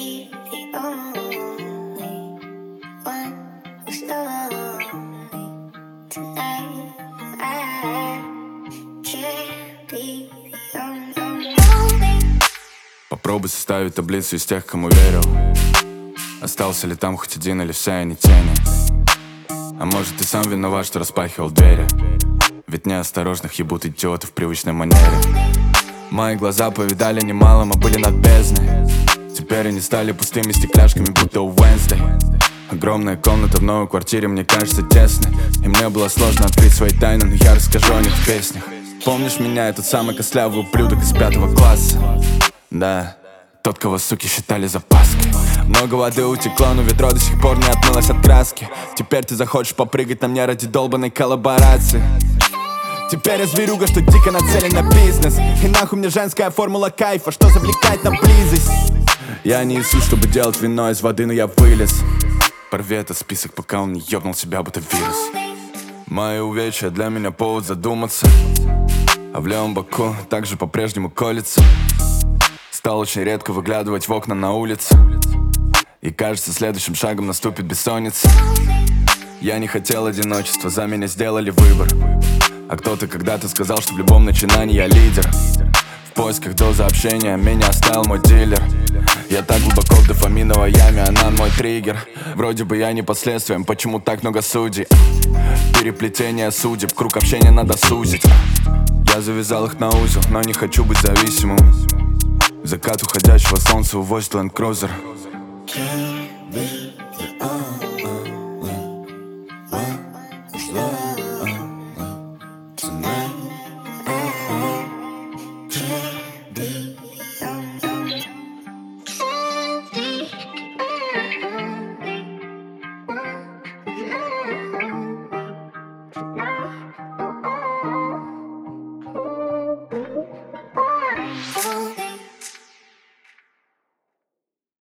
be the only one who's lonely tonight. I can't be the only. Попробуй составить таблицу из тех, кому верил. Остался ли там хоть один или все они тени? А может, ты сам виноват, что распахивал двери? Ведь неосторожных ебут идиоты в привычной манере. Мои глаза повидали немало, мы были над бездной. Теперь они стали пустыми стекляшками, будто у Уэнсдей. Огромная комната в новой квартире мне кажется тесной, и мне было сложно открыть свои тайны, но я расскажу о них в песнях. Помнишь меня, этот самый костлявый ублюдок из 5 класса? Да, тот, кого суки считали запаской. Много воды утекло, но ведро до сих пор не отмылось от краски. Теперь ты захочешь попрыгать на мне ради долбанной коллаборации. Теперь я зверюга, что дико нацелен на бизнес. И нахуй мне женская формула кайфа, что завлекает на близость. Я не Иисус, чтобы делать вино из воды, но я вылез. Порви этот список, пока он не ёбнул себя, будто вирус. Мои увечья для меня повод задуматься. А в левом боку также по-прежнему колется. Стал очень редко выглядывать в окна на улице. И кажется, следующим шагом наступит бессонница. Я не хотел одиночества, за меня сделали выбор. А кто-то когда-то сказал, что в любом начинании я лидер. В поисках дозы общения меня оставил мой дилер. Я так глубоко в дофаминовой яме, она мой триггер. Вроде бы я не последствием, почему так много судей? Переплетение судеб, круг общения надо сузить. Я завязал их на узел, но не хочу быть зависимым. Закат уходящего солнца увозит Land Cruiser. Can't be the only